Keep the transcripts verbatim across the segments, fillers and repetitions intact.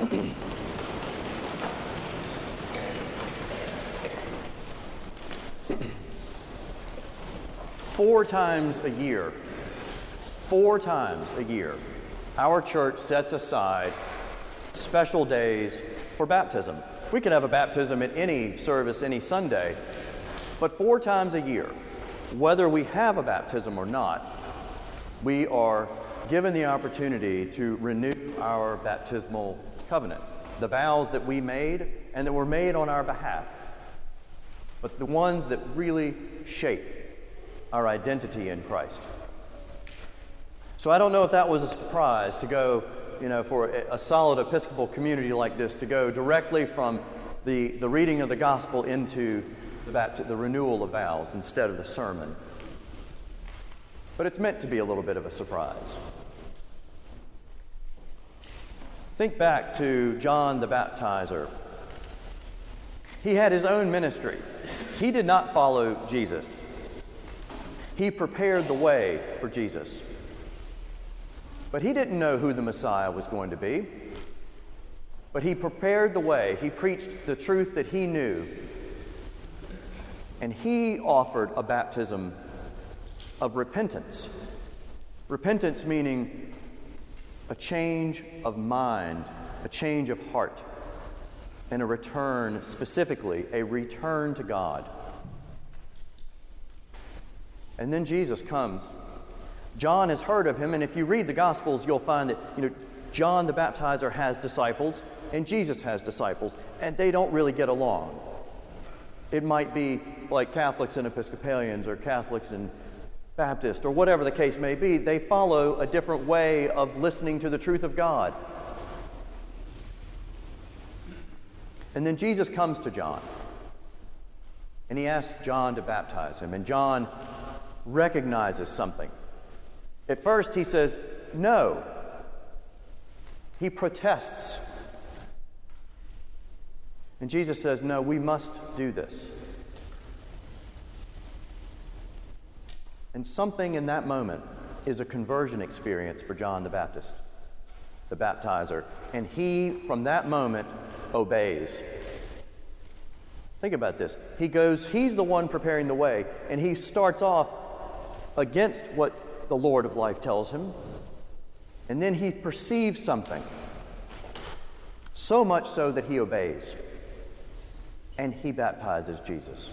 Four times a year, four times a year, our church sets aside special days for baptism. We can have a baptism at any service, any Sunday, but four times a year, whether we have a baptism or not, we are given the opportunity to renew our baptismal covenant, the vows that we made and that were made on our behalf, but the ones that really shape our identity in Christ. So I don't know if that was a surprise to go, you know, for a, a solid Episcopal community like this, to go directly from the, the reading of the gospel into the, bapti- the renewal of vows instead of the sermon. But it's meant to be a little bit of a surprise. Think back to John the Baptizer. He had his own ministry. He did not follow Jesus. He prepared the way for Jesus. But he didn't know who the Messiah was going to be. But he prepared the way. He preached the truth that he knew. And he offered a baptism of repentance. Repentance meaning a change of mind, a change of heart, and a return, specifically, a return to God. And then Jesus comes. John has heard of him, and if you read the Gospels, you'll find that, you know, John the Baptizer has disciples, and Jesus has disciples, and they don't really get along. It might be like Catholics and Episcopalians, or Catholics and Baptists, or whatever the case may be. They follow a different way of listening to the truth of God. And then Jesus comes to John, and he asks John to baptize him, and John recognizes something. At first he says, no. He protests. And Jesus says, no, we must do this. And something in that moment is a conversion experience for John the Baptist, the baptizer. And he, from that moment, obeys. Think about this. He goes, he's the one preparing the way, and he starts off against what the Lord of life tells him, and then he perceives something, so much so that he obeys, and he baptizes Jesus.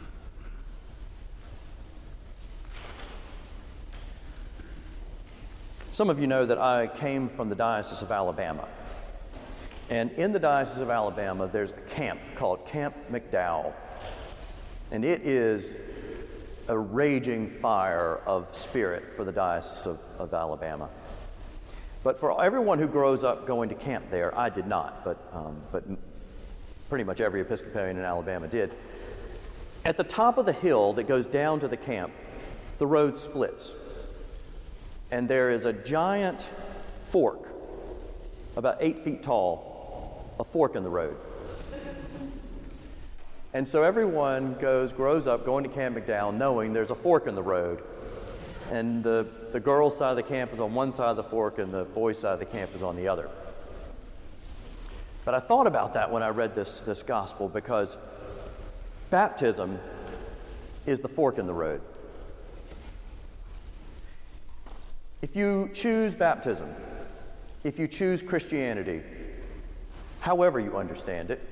Some of you know that I came from the Diocese of Alabama, and in the Diocese of Alabama there's a camp called Camp McDowell, and it is a raging fire of spirit for the Diocese of, of Alabama. But for everyone who grows up going to camp there, I did not, but um, but pretty much every Episcopalian in Alabama did. At the top of the hill that goes down to the camp, the road splits. And there is a giant fork, about eight feet tall, a fork in the road. And so everyone goes, grows up going to Camp McDowell knowing there's a fork in the road. And the, the girls' side of the camp is on one side of the fork and the boys' side of the camp is on the other. But I thought about that when I read this, this gospel, because baptism is the fork in the road. If you choose baptism, if you choose Christianity, however you understand it,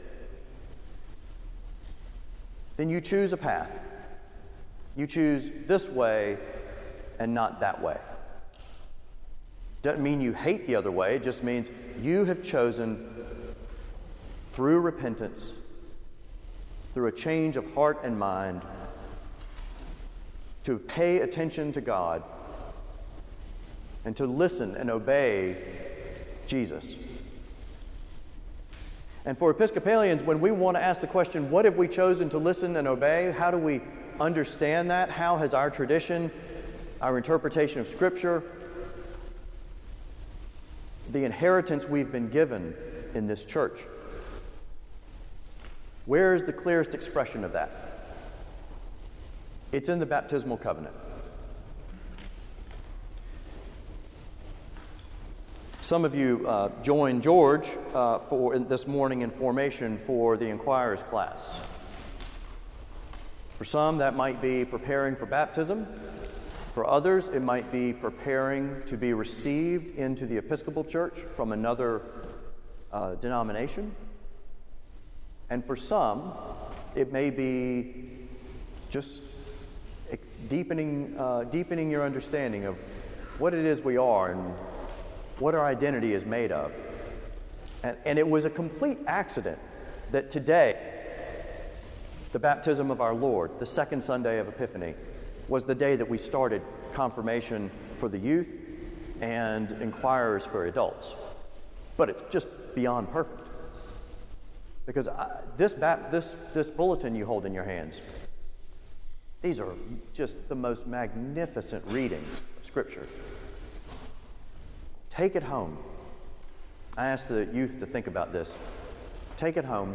then you choose a path. You choose this way and not that way. Doesn't mean you hate the other way. It just means you have chosen, through repentance, through a change of heart and mind, to pay attention to God and to listen and obey Jesus. And for Episcopalians, when we want to ask the question, what have we chosen to listen and obey? How do we understand that? How has our tradition, our interpretation of Scripture, the inheritance we've been given in this church, where is the clearest expression of that? It's in the baptismal covenant. Some of you uh, joined George uh, for this morning in formation for the Inquirer's class. For some, that might be preparing for baptism. For others, it might be preparing to be received into the Episcopal Church from another uh, denomination. And for some, it may be just deepening, uh, deepening your understanding of what it is we are and what our identity is made of. And, and it was a complete accident that today, the baptism of our Lord, the second Sunday of Epiphany, was the day that we started confirmation for the youth and inquirers for adults. But it's just beyond perfect. Because I, this, bap, this, this bulletin you hold in your hands, these are just the most magnificent readings of Scripture. Take it home. I ask the youth to think about this. Take it home.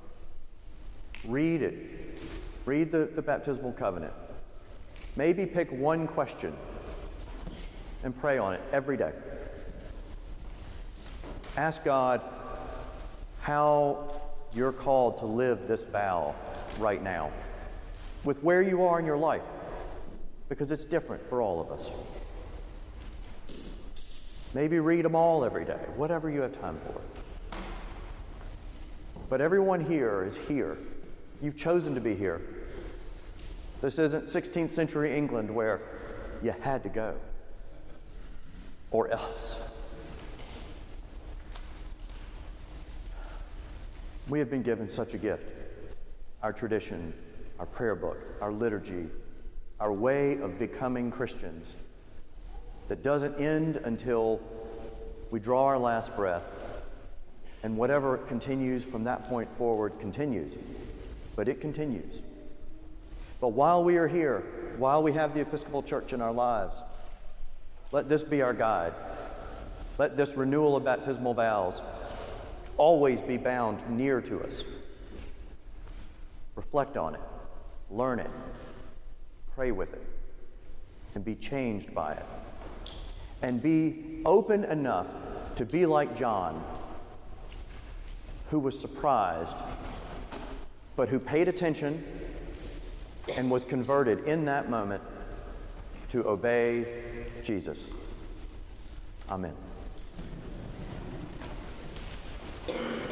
Read it. Read the, the baptismal covenant. Maybe pick one question and pray on it every day. Ask God how you're called to live this vow right now with where you are in your life, because it's different for all of us. Maybe read them all every day, whatever you have time for. But everyone here is here. You've chosen to be here. This isn't sixteenth century England where you had to go, or else. We have been given such a gift. Our tradition, our prayer book, our liturgy, our way of becoming Christians that doesn't end until we draw our last breath, and whatever continues from that point forward continues. But it continues. But while we are here, while we have the Episcopal Church in our lives, let this be our guide. Let this renewal of baptismal vows always be bound near to us. Reflect on it, learn it, pray with it, and be changed by it. And be open enough to be like John, who was surprised, but who paid attention and was converted in that moment to obey Jesus. Amen.